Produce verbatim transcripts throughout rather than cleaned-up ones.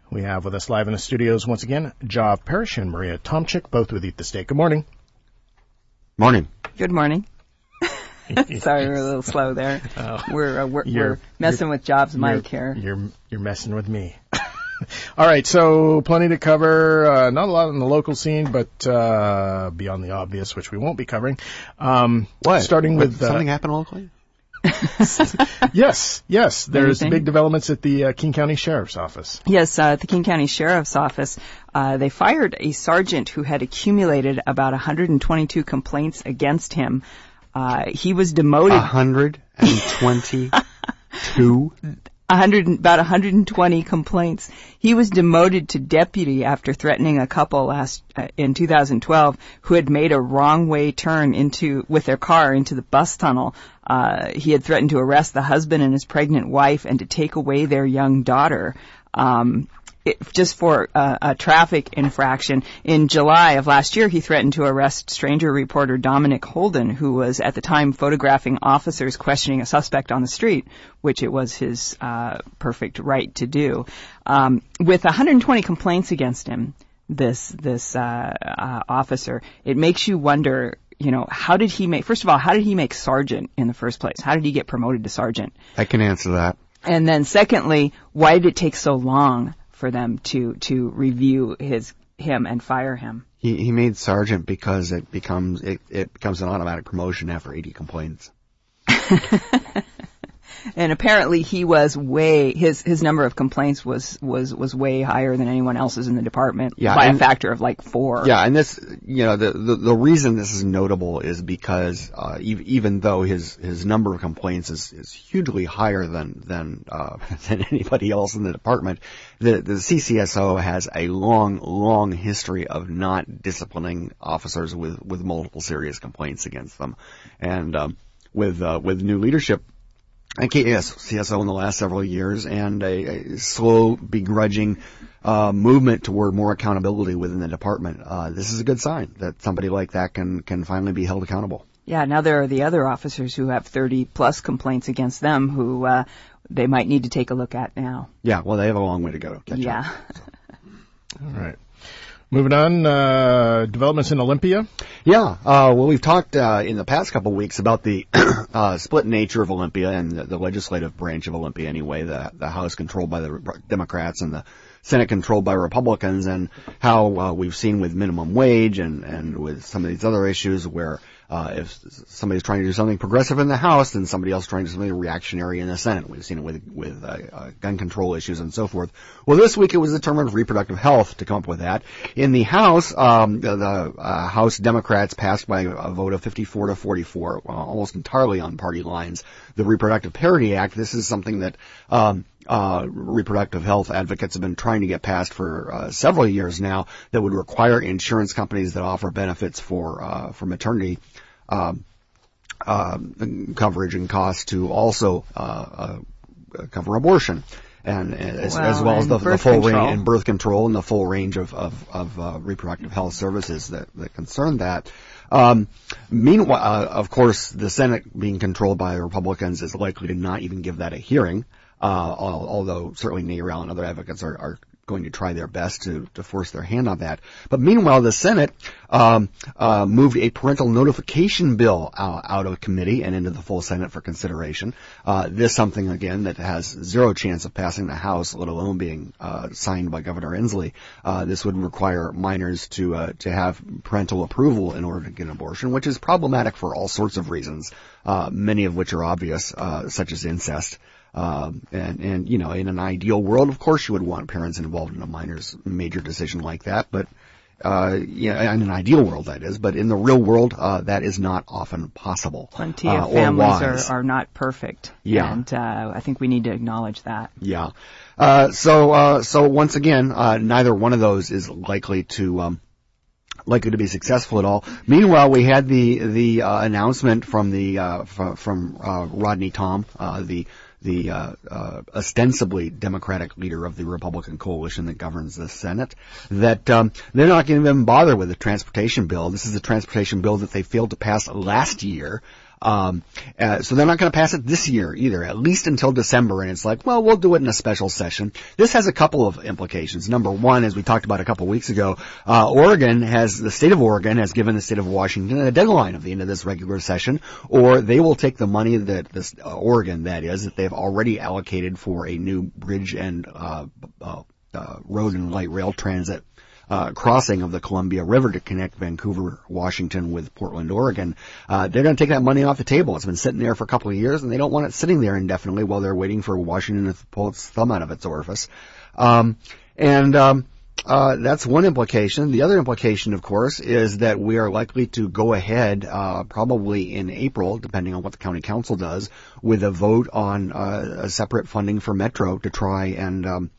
We have with us live in the studios once again, Job Parrish and Maria Tomchik, both with Eat the Steak. Good morning. Morning. Good morning. Sorry, we're a little slow there. Oh, we're, uh, we're, we're messing with Job's mic here. You're you're messing with me. All right, so plenty to cover. Uh, not a lot on the local scene, but uh, beyond the obvious, which we won't be covering. Um, what? Starting what, with uh, something happened locally. yes, yes. There's Anything? big developments at the uh, King County Sheriff's Office. Yes, uh, at the King County Sheriff's Office, uh, they fired a sergeant who had accumulated about one hundred twenty-two complaints against him. Uh, he was demoted. one hundred twenty-two? one hundred, about one hundred twenty complaints. He was demoted to deputy after threatening a couple last uh, in two thousand twelve who had made a wrong way turn into with their car into the bus tunnel. Uh, he had threatened to arrest the husband and his pregnant wife and to take away their young daughter. Um, It, just for uh, a traffic infraction. In July of last year, he threatened to arrest stranger reporter Dominic Holden, who was at the time photographing officers questioning a suspect on the street, which it was his uh, perfect right to do. Um, with one hundred twenty complaints against him, this this uh, uh, officer, it makes you wonder, you know, how did he make, first of all, how did he make sergeant in the first place? How did he get promoted to sergeant? I can answer that. And then secondly, why did it take so long for them to, to review his, him and fire him? He, he made sergeant because it becomes, it, it becomes an automatic promotion after eighty complaints. And apparently he was way, his, his number of complaints was, was, was way higher than anyone else's in the department, yeah, by and, a factor of like four. Yeah, and this, you know, the, the, the reason this is notable is because, uh, even, even though his, his number of complaints is, is hugely higher than, than, uh, than anybody else in the department, the, the C C S O has a long, long history of not disciplining officers with, with multiple serious complaints against them. And, um, with, uh, with new leadership, I K S C S O in the last several years, and a, a slow, begrudging uh, movement toward more accountability within the department. Uh, this is a good sign that somebody like that can can finally be held accountable. Yeah, now there are the other officers who have thirty plus complaints against them who uh, they might need to take a look at now. Yeah, well, they have a long way to go to catch yeah. up. So. All right. Moving on, uh, developments in Olympia. Yeah, uh, well, we've talked, uh, in the past couple of weeks about the, uh, split nature of Olympia and the, the legislative branch of Olympia anyway, the, the House controlled by the Democrats and the Senate controlled by Republicans, and how, uh, we've seen with minimum wage and, and with some of these other issues where, uh, if somebody's trying to do something progressive in the House, then somebody else trying to do something reactionary in the Senate. We've seen it with, with, uh, uh, gun control issues and so forth. Well, this week it was determined reproductive health to come up with that. In the House, um, the, the uh, House Democrats passed by a vote of fifty-four to forty-four, uh, almost entirely on party lines, the Reproductive Parity Act. This is something that, um, Uh, reproductive health advocates have been trying to get passed for uh, several years now, that would require insurance companies that offer benefits for uh, for maternity um, uh, coverage and costs to also uh, uh, cover abortion, and, and as, well, as well as the, the full control. range and birth control and the full range of of, of uh, reproductive health services that, that concern that. Um, meanwhile, uh, of course, the Senate being controlled by Republicans is likely to not even give that a hearing. Uh, although certainly NARAL and other advocates are, are going to try their best to, to force their hand on that. But meanwhile, the Senate um, uh, moved a parental notification bill out, out of committee and into the full Senate for consideration. Uh, this something, again, that has zero chance of passing the House, let alone being uh, signed by Governor Inslee. Uh, this would require minors to uh, to have parental approval in order to get an abortion, which is problematic for all sorts of reasons, uh, many of which are obvious, uh, such as incest. Um, and, and, you know, in an ideal world, of course, you would want parents involved in a minor's major decision like that. But, uh, yeah, in an ideal world, that is. But in the real world, uh, that is not often possible. Plenty uh, of families are, are not perfect. Yeah. And, uh, I think we need to acknowledge that. Yeah. Uh, so, uh, so once again, uh, neither one of those is likely to, um, likely to be successful at all. Meanwhile, we had the, the, uh, announcement from the, uh, from, from, uh, Rodney Tom, uh, the, the uh, uh, ostensibly Democratic leader of the Republican coalition that governs the Senate, that um, they're not going to even bother with the transportation bill. This is the transportation bill that they failed to pass last year. Um, uh, so they're not going to pass it this year either, at least until December. And it's like, well, we'll do it in a special session. This has a couple of implications. Number one, as we talked about a couple of weeks ago, uh, Oregon has, the state of Oregon has given the state of Washington a deadline at the end of this regular session, or they will take the money that this, uh, Oregon, that is, that they've already allocated for a new bridge and, uh, uh, uh road and light rail transit Uh, crossing of the Columbia River to connect Vancouver, Washington with Portland, Oregon. Uh, they're going to take that money off the table. It's been sitting there for a couple of years, and they don't want it sitting there indefinitely while they're waiting for Washington to pull its thumb out of its orifice. Um, and um, uh, that's one implication. The other implication, of course, is that we are likely to go ahead, uh, probably in April, depending on what the county council does, with a vote on uh, a separate funding for Metro to try and um,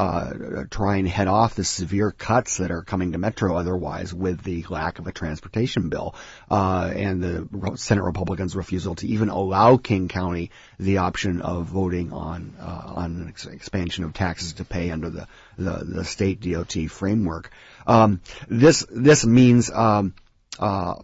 Uh, try and head off the severe cuts that are coming to Metro otherwise with the lack of a transportation bill, uh, and the Senate Republicans' refusal to even allow King County the option of voting on, uh, on an ex- expansion of taxes to pay under the, the, the state D O T framework. Um, this, this means, um, Uh,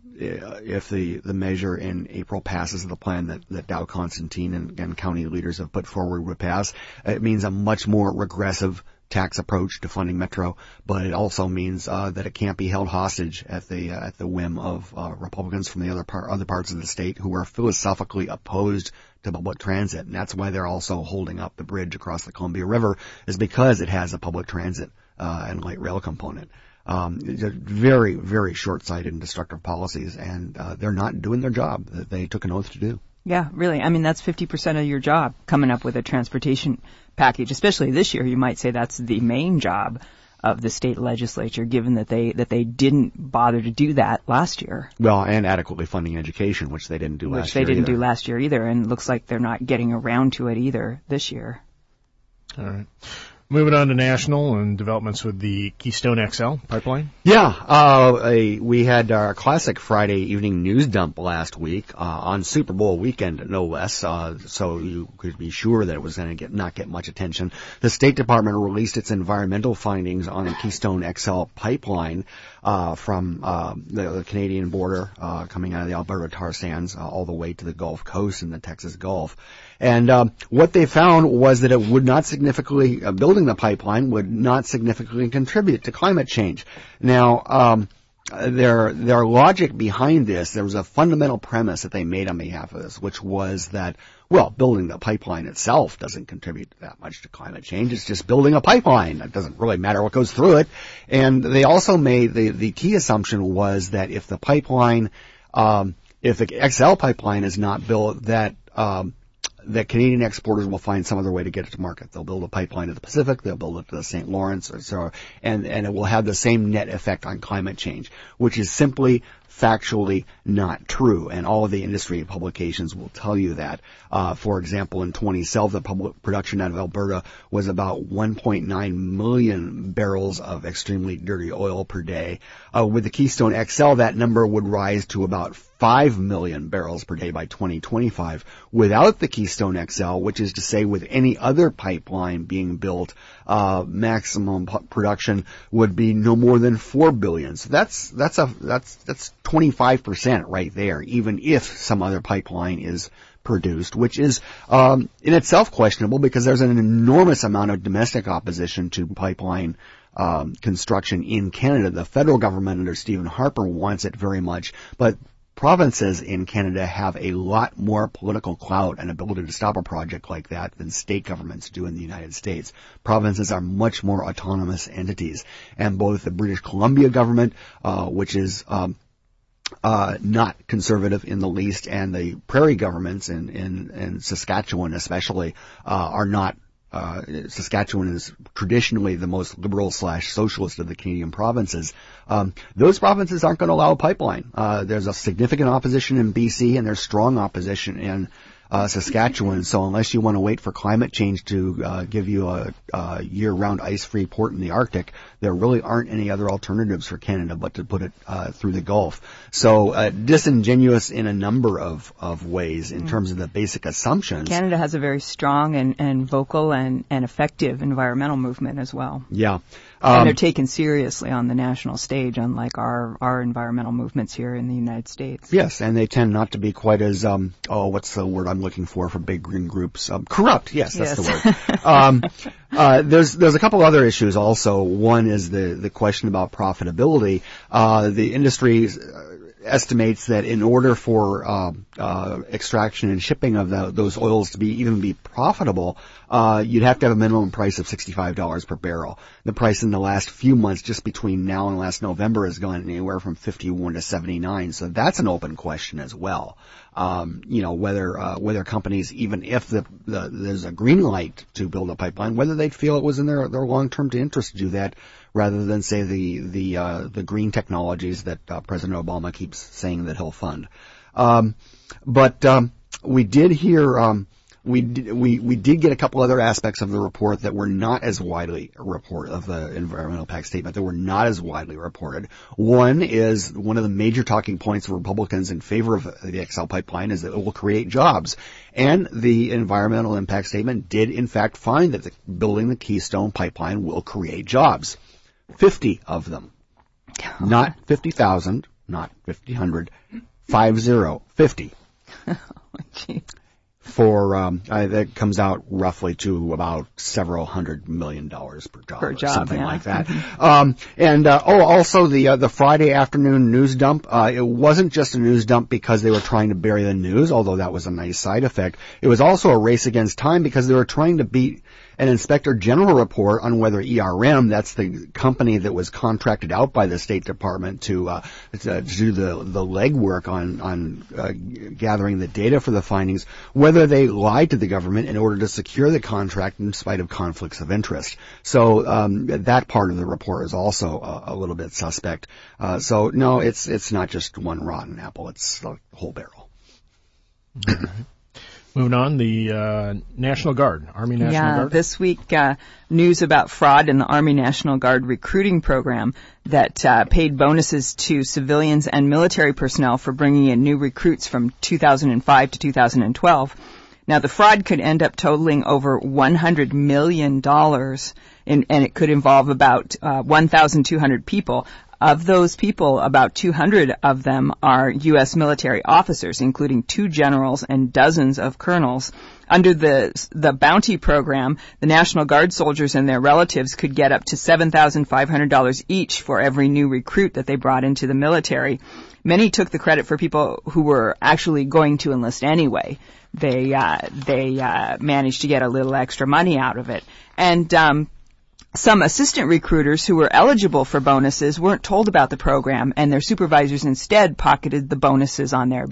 if the, the measure in April passes, the plan that, that Dow Constantine and, and county leaders have put forward would pass, it means a much more regressive tax approach to funding Metro, but it also means uh, that it can't be held hostage at the uh, at the whim of uh, Republicans from the other par- other parts of the state who are philosophically opposed to public transit, and that's why they're also holding up the bridge across the Columbia River, is because it has a public transit uh, and light rail component. Um, very, very short-sighted and destructive policies, and uh, they're not doing their job that they took an oath to do. Yeah, really. I mean, that's fifty percent of your job, coming up with a transportation package. Especially this year, you might say that's the main job of the state legislature, given that they that they didn't bother to do that last year. Well, and adequately funding education, which they didn't do last year Which they didn't either. do last year either, and it looks like they're not getting around to it either this year. All right. Moving on to national and developments with the Keystone X L pipeline. Yeah, uh, a, we had our classic Friday evening news dump last week, uh, on Super Bowl weekend, no less, uh, so you could be sure that it was going to get, not get much attention. The State Department released its environmental findings on the Keystone X L pipeline, uh, from, uh, the, the Canadian border, uh, coming out of the Alberta tar sands, uh, all the way to the Gulf Coast and the Texas Gulf. And um, what they found was that it would not significantly, uh, building the pipeline would not significantly contribute to climate change. Now, um, their their logic behind this, there was a fundamental premise that they made on behalf of this, which was that, well, building the pipeline itself doesn't contribute that much to climate change. It's just building a pipeline. It doesn't really matter what goes through it. And they also made, the, the key assumption was that if the pipeline, um, if the X L pipeline is not built, that um, that Canadian exporters will find some other way to get it to market. They'll build a pipeline to the Pacific, they'll build it to the Saint Lawrence, or so, and, and it will have the same net effect on climate change, which is simply factually not true, and all of the industry publications will tell you that. Uh, for example, in twenty twelve, the public production out of Alberta was about one point nine million barrels of extremely dirty oil per day. Uh, with the Keystone X L, that number would rise to about five million barrels per day by twenty twenty-five. Without the Keystone X L, which is to say with any other pipeline being built, uh, maximum p- production would be no more than four billion. So that's, that's a, that's, that's twenty-five percent right there, even if some other pipeline is produced, which is um, in itself questionable because there's an enormous amount of domestic opposition to pipeline um, construction in Canada. The federal government under Stephen Harper wants it very much, but provinces in Canada have a lot more political clout and ability to stop a project like that than state governments do in the United States. Provinces are much more autonomous entities, and both the British Columbia government, uh, which is um, uh, not conservative in the least, and the prairie governments in, in, in Saskatchewan especially, uh, are not. Uh, Saskatchewan is traditionally the most liberal slash socialist of the Canadian provinces. Um, those provinces aren't going to allow a pipeline. Uh, there's a significant opposition in B C, and there's strong opposition in uh, Saskatchewan. So unless you want to wait for climate change to uh, give you a, a year-round ice-free port in the Arctic, there really aren't any other alternatives for Canada but to put it uh, through the Gulf. So uh, disingenuous in a number of, of ways in mm. terms of the basic assumptions. Canada has a very strong and, and vocal and, and effective environmental movement as well. Yeah. Um, and they're Um, taken seriously on the national stage, unlike our, our environmental movements here in the United States. Yes, and they tend not to be quite as, um, oh, what's the word I'm looking for for big green groups? Um, corrupt, yes, that's Yes. the word. um, uh, there's there's a couple other issues also. One is the, the question about profitability. Uh, the industry estimates that in order for uh, uh, extraction and shipping of the, those oils to be even be profitable, uh, you'd have to have a minimum price of sixty-five dollars per barrel. The price in the last few months, just between now and last November, has gone anywhere from fifty-one to seventy-nine. So that's an open question as well. Um, you know, whether uh, whether companies, even if the, the, there's a green light to build a pipeline, whether they'd feel it was in their, their long-term interest to do that, rather than say the the uh, the green technologies that uh, President Obama keeps saying that he'll fund. Um, but um, we did hear um, we did, we we did get a couple other aspects of the report that were not as widely reported, of the environmental impact statement that were not as widely reported. One is one of the major talking points of Republicans in favor of the X L pipeline is that it will create jobs. And the environmental impact statement did in fact find that the, building the Keystone pipeline will create jobs. fifty of them. Not fifty thousand, not fifty hundred, five zero, fifty. Oh, gee. For, um, uh, that comes out roughly to about several hundred million dollars per job. Per or job, something yeah. like that. um, and, uh, oh, also the, uh, the Friday afternoon news dump, uh, it wasn't just a news dump because they were trying to bury the news, although that was a nice side effect. It was also a race against time because they were trying to beat an Inspector General report on whether E R M, that's the company that was contracted out by the State Department to, uh, to do the, the legwork on, on, uh, gathering the data for the findings, whether they lied to the government in order to secure the contract in spite of conflicts of interest. So, um, that part of the report is also a, a little bit suspect. Uh, so no, it's, it's not just one rotten apple, it's the whole barrel. All right. Moving on, the uh, National Guard, Army National yeah, Guard. This week, uh, news about fraud in the Army National Guard recruiting program that uh, paid bonuses to civilians and military personnel for bringing in new recruits from two thousand five to two thousand twelve. Now, the fraud could end up totaling over one hundred million dollars, in, and it could involve about uh, one thousand two hundred people. Of those people, about two hundred of them are U S military officers, including two generals and dozens of colonels. Under the the bounty program, the National Guard soldiers and their relatives could get up to seven thousand five hundred dollars each for every new recruit that they brought into the military. Many took the credit for people who were actually going to enlist anyway. They uh, they uh, managed to get a little extra money out of it. And um some assistant recruiters who were eligible for bonuses weren't told about the program, and their supervisors instead pocketed the bonuses on their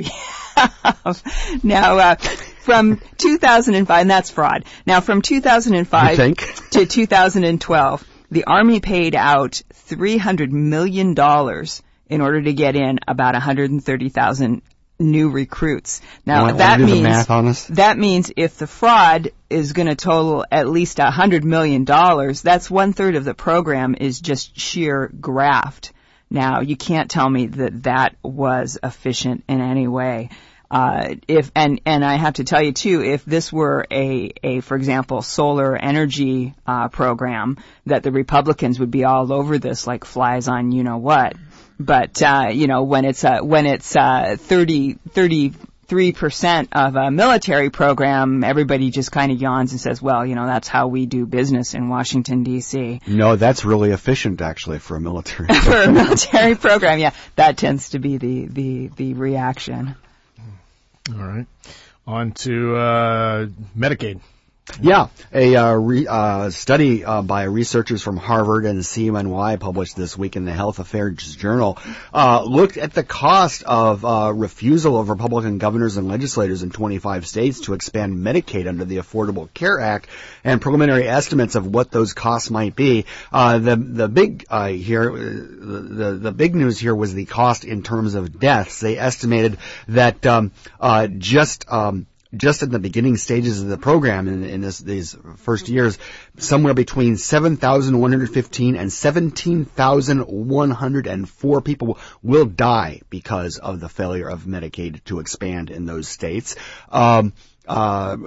behalf. Now, uh, from two thousand five, and that's fraud. Now, from two thousand five to two thousand twelve, the Army paid out three hundred million dollars in order to get in about one hundred thirty thousand new recruits. Now, Want, that want to do means the math on us? that means if the fraud is going to total at least one hundred million dollars, that's one third of the program is just sheer graft. Now, you can't tell me that that was efficient in any way. Uh, if and and I have to tell you too, if this were a a for example solar energy uh, program, that the Republicans would be all over this like flies on you know what. But uh, you know when it's uh, when it's uh, thirty, thirty-three percent of a military program, everybody just kind of yawns and says, "Well, you know that's how we do business in Washington D C" No, that's really efficient actually for a military for a military program. Yeah, that tends to be the the the reaction. All right, on to uh, Medicaid. Yeah, a uh, re, uh, study uh, by researchers from Harvard and C M N Y published this week in the Health Affairs Journal uh, looked at the cost of uh, refusal of Republican governors and legislators in twenty-five states to expand Medicaid under the Affordable Care Act, and preliminary estimates of what those costs might be. Uh, the the big uh, here, the the big news here was the cost in terms of deaths. They estimated that um, uh, just um, just in the beginning stages of the program in, in this, these first years, somewhere between seven thousand one hundred fifteen and seventeen thousand one hundred four people will die because of the failure of Medicaid to expand in those states. Um, Uh,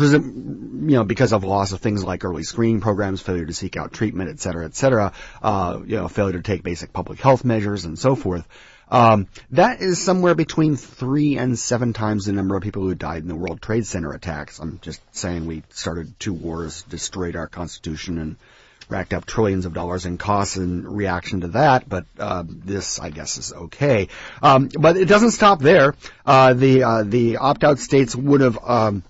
you know, because of loss of things like early screening programs, failure to seek out treatment, et cetera, et cetera, uh, you know, failure to take basic public health measures and so forth. Um, that is somewhere between three and seven times the number of people who died in the World Trade Center attacks. I'm just saying we started two wars, destroyed our Constitution, and racked up trillions of dollars in costs in reaction to that, but uh, this, I guess, is okay. Um, but it doesn't stop there. Uh, the uh, the opt-out states would have, um,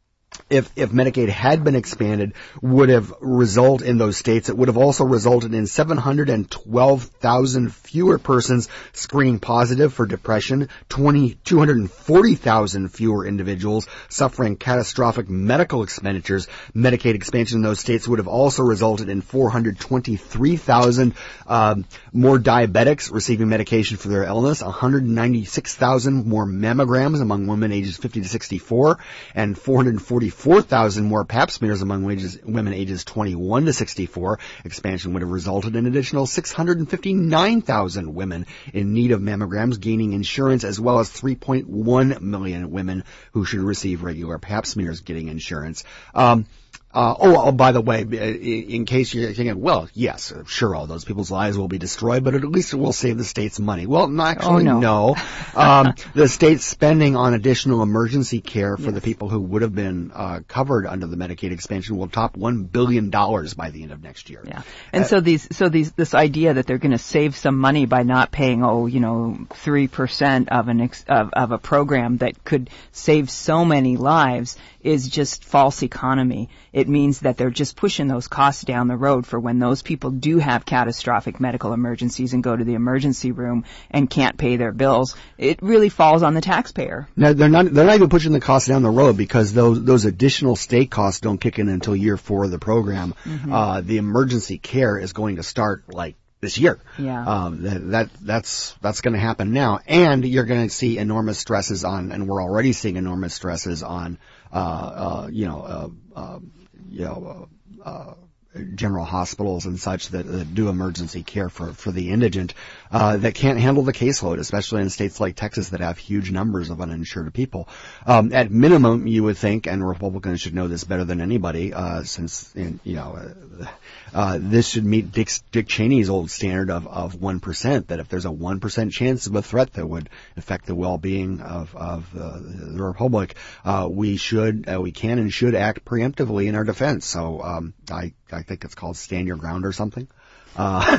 if if Medicaid had been expanded, would have resulted in those states. It would have also resulted in seven hundred twelve thousand fewer persons screening positive for depression, two hundred forty thousand fewer individuals suffering catastrophic medical expenditures. Medicaid expansion in those states would have also resulted in four hundred twenty-three thousand um, more diabetics receiving medication for their illness, one hundred ninety-six thousand more mammograms among women ages fifty to sixty-four, and four hundred forty-four thousand more pap smears among wages, women ages twenty-one to sixty-four. Expansion would have resulted in an additional six hundred fifty-nine thousand women in need of mammograms gaining insurance, as well as three point one million women who should receive regular pap smears getting insurance. Um, Uh, oh, oh, by the way, in case you're thinking, well, yes, sure, all those people's lives will be destroyed, but at least it will save the state's money. Well, no, actually, oh, no. no. Um, the state's spending on additional emergency care for yes. the people who would have been uh, covered under the Medicaid expansion will top one billion dollars by the end of next year. Yeah. And uh, so these, so these, this idea that they're going to save some money by not paying, oh, you know, three percent of an, ex, of, of a program that could save so many lives is just false economy. It means that they're just pushing those costs down the road for when those people do have catastrophic medical emergencies and go to the emergency room and can't pay their bills. It really falls on the taxpayer. Now, they're not, they're not even pushing the costs down the road because those, those additional state costs don't kick in until year four of the program. Mm-hmm. Uh, the emergency care is going to start like this year. Yeah. Um, that, that, that's, that's going to happen now. And you're going to see enormous stresses on, and we're already seeing enormous stresses on, uh, uh, you know, uh, uh, you know, uh, uh, general hospitals and such that, that do emergency care for, for the indigent, uh, that can't handle the caseload, especially in states like Texas that have huge numbers of uninsured people. Um, at minimum, you would think, and Republicans should know this better than anybody, uh, since, in, you know, uh, uh, this should meet Dick, Dick Cheney's old standard of, of one percent, that if there's a one percent chance of a threat that would affect the well-being of, of uh, the Republic, uh, we should, uh, we can and should act preemptively in our defense. So, um, I, I think it's called stand your ground or something. Uh,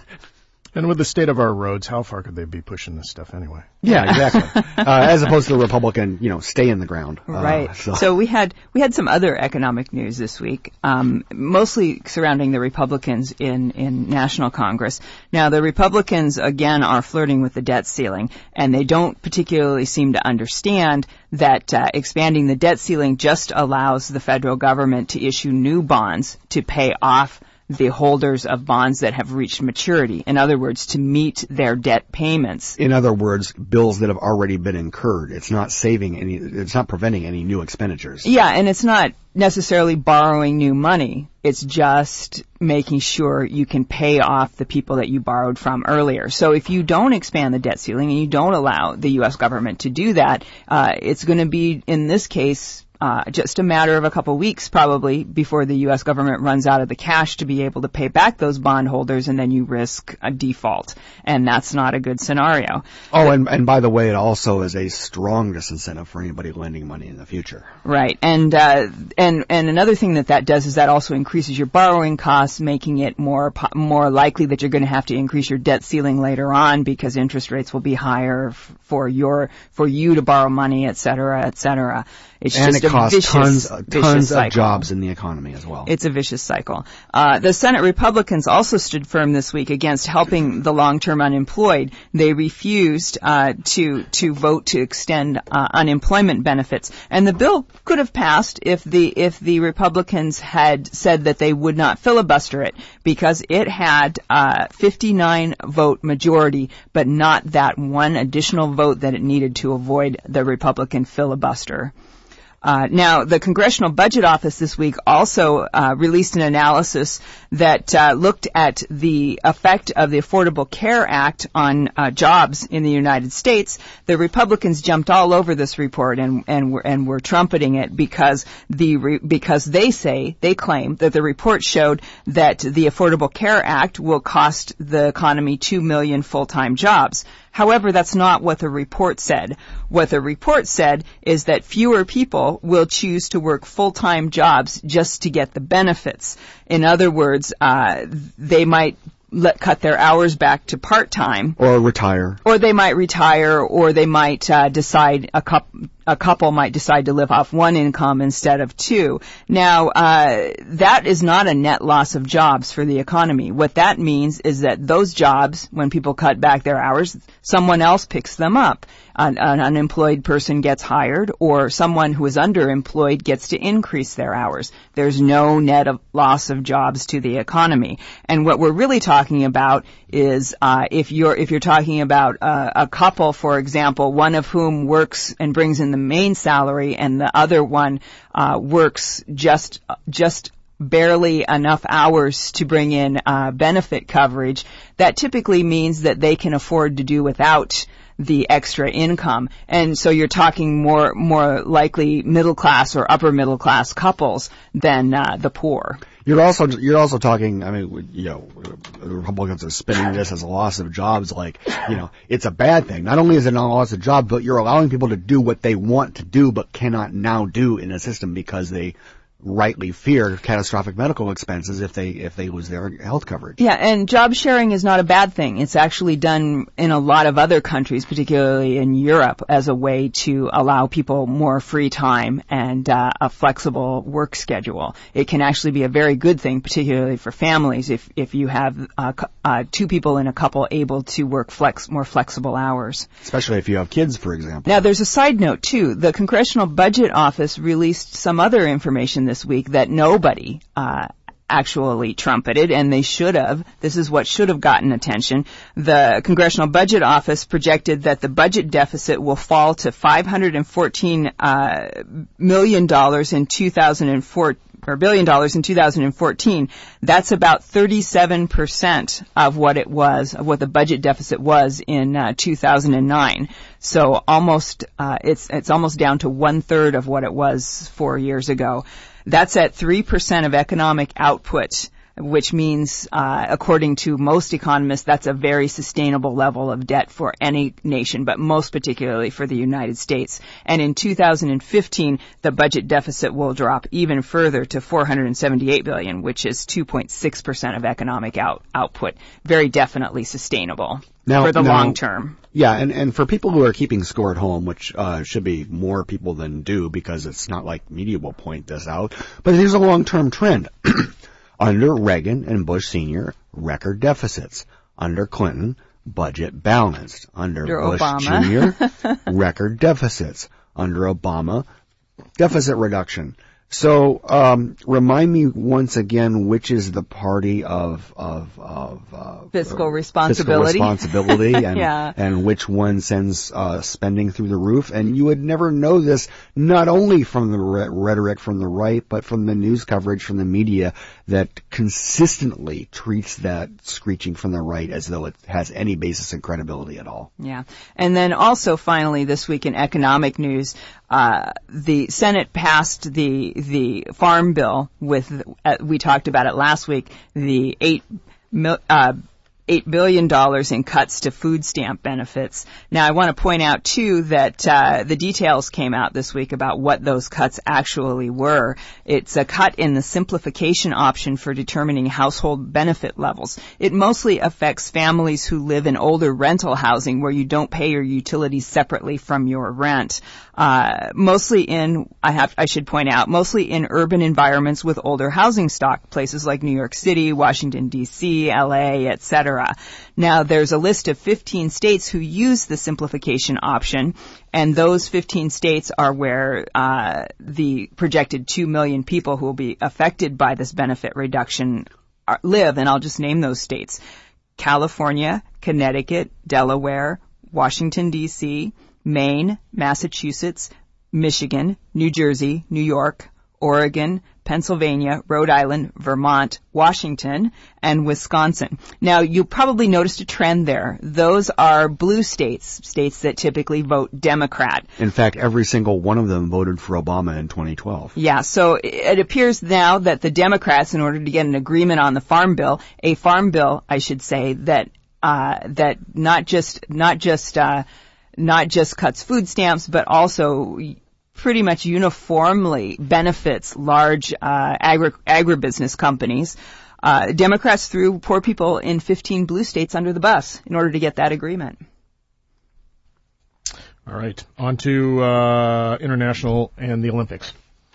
and with the state of our roads, how far could they be pushing this stuff anyway? Yeah, exactly. uh, as opposed to the Republican, you know, stay in the ground. Right. Uh, so. so we had we had some other economic news this week, um, mostly surrounding the Republicans in in National Congress. Now, the Republicans again are flirting with the debt ceiling, and they don't particularly seem to understand that uh, expanding the debt ceiling just allows the federal government to issue new bonds to pay off the holders of bonds that have reached maturity. In other words, to meet their debt payments. In other words, bills that have already been incurred. It's not saving any, it's not preventing any new expenditures. Yeah, and it's not necessarily borrowing new money. It's just making sure you can pay off the people that you borrowed from earlier. So if you don't expand the debt ceiling and you don't allow the U S government to do that, uh, it's going to be, in this case, Uh, just a matter of a couple weeks probably before the U S government runs out of the cash to be able to pay back those bondholders, and then you risk a default. And that's not a good scenario. Oh, and, and by the way, it also is a strong disincentive for anybody lending money in the future. Right. And, uh, and, and another thing that that does is that also increases your borrowing costs, making it more, more likely that you're going to have to increase your debt ceiling later on because interest rates will be higher f- for your, for you to borrow money, et cetera, et cetera. It's and just it a costs vicious, tons, vicious tons cycle. of jobs in the economy as well. It's a vicious cycle. Uh, the Senate Republicans also stood firm this week against helping the long-term unemployed. They refused uh, to to vote to extend uh, unemployment benefits, and the bill could have passed if the if the Republicans had said that they would not filibuster it, because it had uh, fifty-nine vote majority, but not that one additional vote that it needed to avoid the Republican filibuster. Uh, now, the Congressional Budget Office this week also uh, released an analysis that uh, looked at the effect of the Affordable Care Act on uh, jobs in the United States. The Republicans jumped all over this report and and were, and were trumpeting it because the re, because they say they claim that the report showed that the Affordable Care Act will cost the economy two million full-time jobs. However, that's not what the report said. What the report said is that fewer people will choose to work full-time jobs just to get the benefits. In other words, uh, they might let cut their hours back to part-time. Or retire. Or they might retire, or they might uh, decide a couple. A couple might decide to live off one income instead of two. Now, uh, that is not a net loss of jobs for the economy. What that means is that those jobs, when people cut back their hours, someone else picks them up. An, an unemployed person gets hired, or someone who is underemployed gets to increase their hours. There's no net of loss of jobs to the economy. And what we're really talking about is uh, if you're if you're talking about uh, a couple, for example, one of whom works and brings in the main salary, and the other one uh, works just just barely enough hours to bring in uh, benefit coverage, that typically means that they can afford to do without the extra income. And so you're talking more more likely middle class or upper middle class couples than uh, the poor. You're also you're also talking. I mean, you know, the Republicans are spinning this as a loss of jobs. Like, you know, it's a bad thing. Not only is it a loss of jobs, but you're allowing people to do what they want to do, but cannot now do in a system because they rightly fear catastrophic medical expenses if they if they lose their health coverage. Yeah, and job sharing is not a bad thing. It's actually done in a lot of other countries, particularly in Europe, as a way to allow people more free time and uh, a flexible work schedule. It can actually be a very good thing, particularly for families, if if you have uh, uh, two people in a couple able to work flex more flexible hours. Especially if you have kids, for example. Now, there's a side note, too. The Congressional Budget Office released some other information this week that nobody uh, actually trumpeted, and they should have. This is what should have gotten attention. The Congressional Budget Office projected that the budget deficit will fall to five hundred fourteen uh, million dollars in two thousand four, or billion dollars in two thousand fourteen. That's about thirty-seven percent of what it was, of what the budget deficit was in uh, two thousand nine. So almost, uh, it's it's almost down to one third of what it was four years ago. That's at three percent of economic output, which means, uh, according to most economists, that's a very sustainable level of debt for any nation, but most particularly for the United States. And in two thousand fifteen, the budget deficit will drop even further to four hundred seventy-eight billion dollars, which is two point six percent of economic out- output. Very definitely sustainable now, for the now, long term. Yeah, and, and for people who are keeping score at home, which uh, should be more people than do, because it's not like media will point this out, but it is a long-term trend. Under Reagan and Bush Senior, record deficits. Under Clinton, budget balanced. Under, Under Bush Obama. Junior, record deficits. Under Obama, deficit reduction. So, um, remind me once again, which is the party of, of, of, uh, Fiscal responsibility. Fiscal responsibility and, yeah. and which one sends, uh, spending through the roof. And you would never know this, not only from the re- rhetoric from the right, but from the news coverage from the media that consistently treats that screeching from the right as though it has any basis in credibility at all. Yeah. And then also finally this week in economic news, uh, the Senate passed the, the farm bill with, uh, we talked about it last week, the eight, mil, uh, eight billion dollars in cuts to food stamp benefits. Now, I want to point out, too, that uh, the details came out this week about what those cuts actually were. It's a cut in the simplification option for determining household benefit levels. It mostly affects families who live in older rental housing where you don't pay your utilities separately from your rent. Uh, mostly in, I have, I should point out, mostly in urban environments with older housing stock, places like New York City, Washington, D C, L A, et cetera. Now, there's a list of fifteen states who use the simplification option, and those fifteen states are where uh, the projected two million people who will be affected by this benefit reduction are, live, and I'll just name those states: California, Connecticut, Delaware, Washington, D C, Maine, Massachusetts, Michigan, New Jersey, New York, Oregon, Pennsylvania, Rhode Island, Vermont, Washington, and Wisconsin. Now, you probably noticed a trend there. Those are blue states, states that typically vote Democrat. In fact, every single one of them voted for Obama in twenty twelve. Yeah, so it appears now that the Democrats, in order to get an agreement on the farm bill, a farm bill, I should say, that uh that not just not just uh not just cuts food stamps, but also pretty much uniformly benefits large uh, agri- agribusiness companies. Uh, Democrats threw poor people in fifteen blue states under the bus in order to get that agreement. All right. On to uh, international and the Olympics.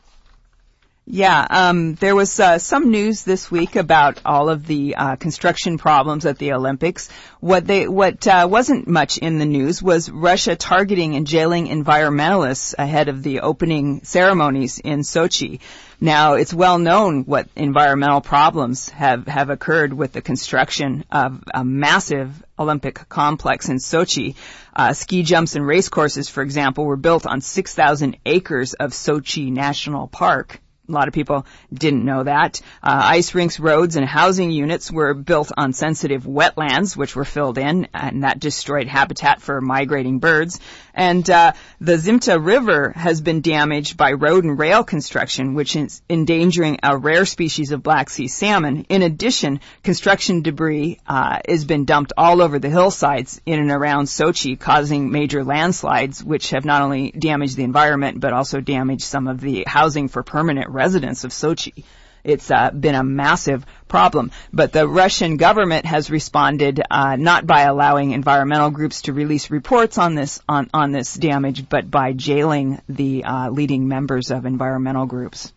Yeah, um, there was uh, some news this week about all of the uh, construction problems at the Olympics. What they, what uh, wasn't much in the news was Russia targeting and jailing environmentalists ahead of the opening ceremonies in Sochi. Now, it's well known what environmental problems have, have occurred with the construction of a massive Olympic complex in Sochi. Uh, ski jumps and race courses, for example, were built on six thousand acres of Sochi National Park. A lot of people didn't know that. Uh, ice rinks, roads, and housing units were built on sensitive wetlands, which were filled in, and that destroyed habitat for migrating birds. And uh, the Zimta River has been damaged by road and rail construction, which is endangering a rare species of Black Sea salmon. In addition, construction debris uh, has been dumped all over the hillsides in and around Sochi, causing major landslides, which have not only damaged the environment, but also damaged some of the housing for permanent residents of Sochi. It's uh, been a massive problem. But the Russian government has responded uh, not by allowing environmental groups to release reports on this on, on this damage, but by jailing the uh, leading members of environmental groups.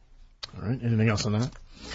All right. Anything else on that?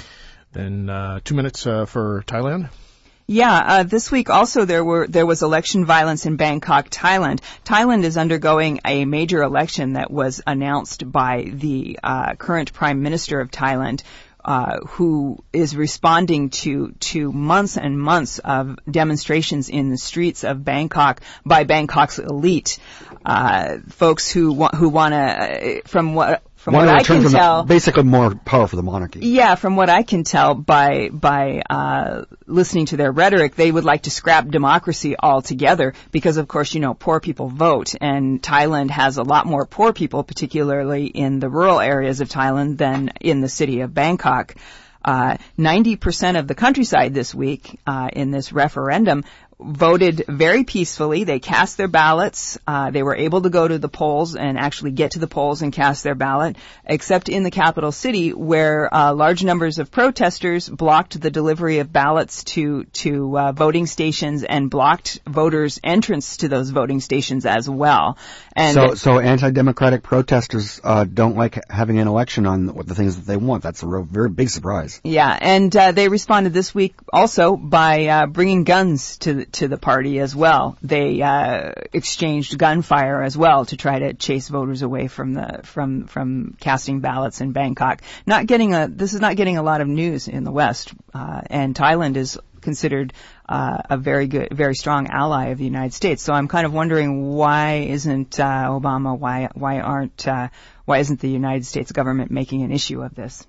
Then uh, two minutes uh, for Thailand. Yeah, uh, this week also there were there was election violence in Bangkok, Thailand. Thailand is undergoing a major election that was announced by the uh, current Prime Minister of Thailand, uh, who is responding to to months and months of demonstrations in the streets of Bangkok by Bangkok's elite, uh, folks who wa- who want to, uh, from what. From Why what I can from tell, the, basically more power for the monarchy. Yeah, from what I can tell by by uh listening to their rhetoric, they would like to scrap democracy altogether because, of course, you know, poor people vote, and Thailand has a lot more poor people, particularly in the rural areas of Thailand, than in the city of Bangkok. Uh, ninety percent of the countryside this week uh, in this referendum voted very peacefully. They cast their ballots. Uh, they were able to go to the polls and actually get to the polls and cast their ballot, except in the capital city where uh, large numbers of protesters blocked the delivery of ballots to to uh, voting stations and blocked voters' entrance to those voting stations as well. And so, so anti-democratic protesters uh, don't like having an election on the things that they want. That's a real, very big surprise. Yeah, and uh, they responded this week also by uh, bringing guns to the, to the party as well. They uh, exchanged gunfire as well to try to chase voters away from the from from casting ballots in Bangkok. Not getting a this is not getting a lot of news in the West, uh, and Thailand is considered uh, a very good, very strong ally of the United States. So I'm kind of wondering why isn't uh, Obama, why why aren't uh, why isn't the United States government making an issue of this?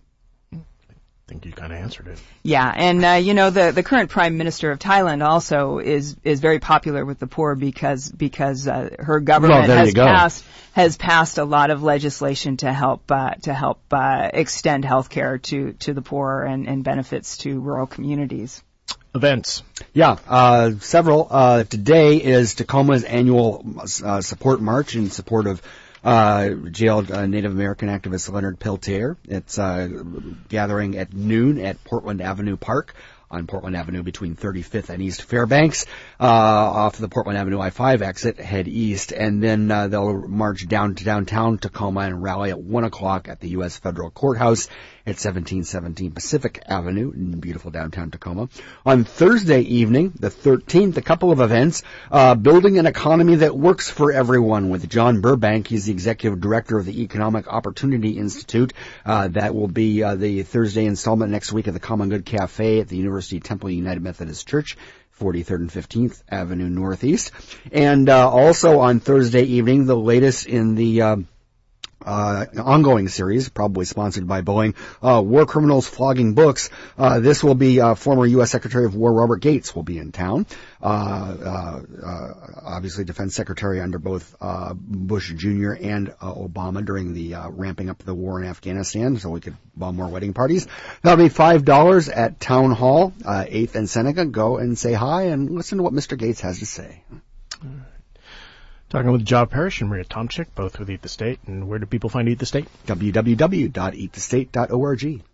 I think you kind of answered it. Yeah, and uh, you know the the current Prime Minister of Thailand also is is very popular with the poor because because uh, her government well, has passed has passed a lot of legislation to help uh, to help uh, extend health care to to the poor and, and benefits to rural communities. Events. Yeah, uh, several. Uh, today is Tacoma's annual uh, support march in support of Uh, jailed uh, Native American activist Leonard Peltier. It's uh, gathering at noon at Portland Avenue Park on Portland Avenue between thirty-fifth and East Fairbanks, uh, off the Portland Avenue I five exit, head east, and then uh, they'll march down to downtown Tacoma and rally at one o'clock at the U S Federal Courthouse at seventeen seventeen Pacific Avenue in beautiful downtown Tacoma. On Thursday evening, the thirteenth, a couple of events, uh, building an economy that works for everyone with John Burbank. He's the executive director of the Economic Opportunity Institute. Uh, that will be uh, the Thursday installment next week at the Common Good Cafe at the University Temple United Methodist Church, forty-third and fifteenth Avenue Northeast. And uh, also on Thursday evening, the latest in the uh, Uh, an ongoing series, probably sponsored by Boeing, uh, War Criminals Flogging Books. Uh, this will be, uh, former U S Secretary of War Robert Gates will be in town. Uh, uh, uh, obviously Defense Secretary under both, uh, Bush Junior and, uh, Obama during the, uh, ramping up the war in Afghanistan, so we could bomb more wedding parties. That'll be five dollars at Town Hall, uh, eighth and Seneca. Go and say hi and listen to what Mister Gates has to say. Talking with Job Parrish and Maria Tomczyk, both with Eat the State. And where do people find Eat the State? w w w dot eat the state dot org.